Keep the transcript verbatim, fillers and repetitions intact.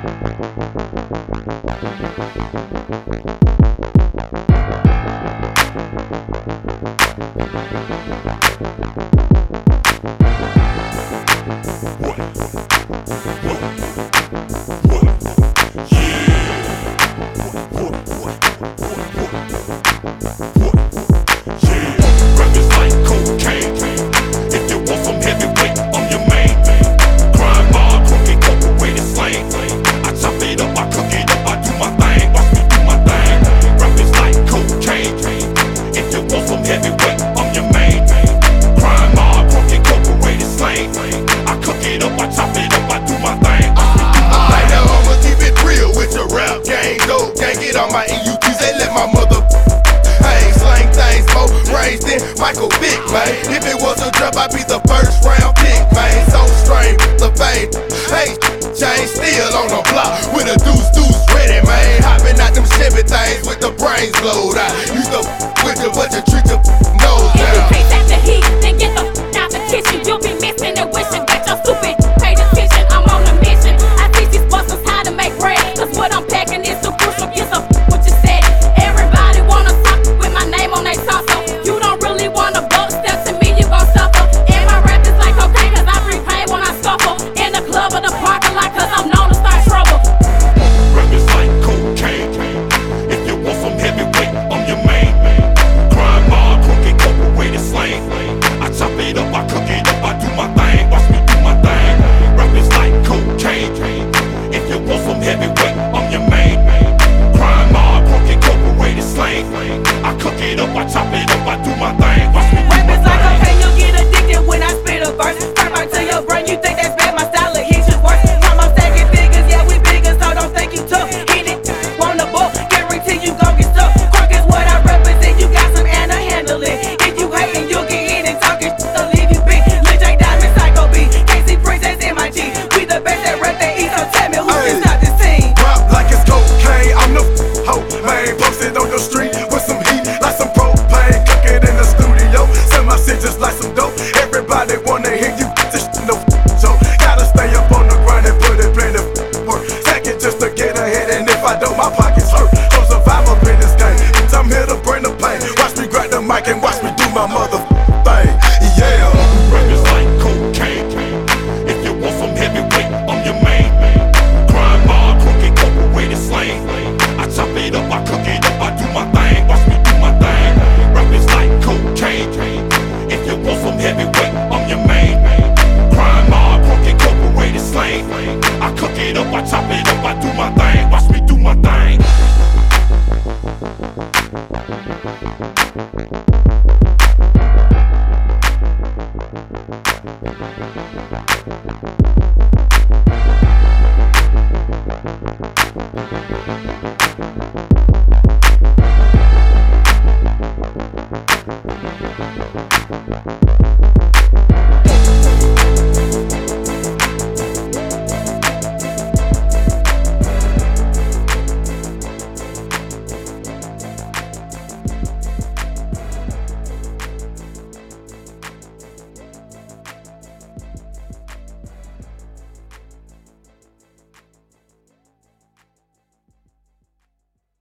Michael Vick, man. If it was a drop, I'd be the first round pick, man. So strange, the vein. Hey, chain still on the block with a deuce deuce ready, man. Hopping out them Chevy things with the brains blowed out. Used to with the but you treat the nose down. If you can't take the heat, then get the f out the kitchen. You'll be missing and wishing that you're stupid. Pay attention, I'm on a mission. I teach these busters how to make bread, cause what I'm packing is too crucial. Gives a f what you said. Everybody wanna talk with my name on their torso. You don't really wanna buck step to me, you gon' suffer. And my rap is like okay, cause I bring pain when I scuffle. In the club or the parking lot, cause I'm known to start trouble. Rap is like cocaine. If you want some heavyweight, I'm your main. Crime mob, crooked, corporated slang. I chop it up, I cook it up, I do my thing. Watch me do my thing. Rap is like cocaine. If you want some heavyweight, I'm your main. Crime mob, crooked, corporated slang. I cook it up, I chop it up, I do my thing. Watch me do my thing. Rap is like okay, you'll get addicted when I spit a verse. Turn right to your brain, you think that's bad, my style of hits is worse. Time I'm stacking figures, yeah we bigger, so don't think you tough. Hit it, on the book, guarantee you gon' get stuck. Crunk is what I represent, you got some and I handle it. If you hatin', you'll get in and talking shit, so leave you big. Lil J Diamond, Psycho B, K C Princess, M I G. We the best at rap they eat, so tell me who can stop this scene. Drop like it's cocaine, I'm the hoe, man. Posted on the street with some heat, like some propane. Cook it in the studio, sell my shit just like some dope. Everybody wanna hear you, this shit no joke. Gotta stay up on the grind and put it plenty work. Second just to get ahead, and if I don't, my pockets hurt. Don't survive up in this game, bitch, I'm here to bring the pain. Watch me grab the mic and watch me do my mother thing. Yeah, rap is like cocaine. If you want some heavyweight, I'm your main. Crime mob, crooked, corporated slang. I chop it up, I cook it up, I do my thing. Watch me do my thing. Rap is like cocaine. If you want some heavyweight, I'm your main. Crime mob, crooked, corporated slang. I cook it up, I chop it up, I do my thing. Watch me do my thing. We'll be right back.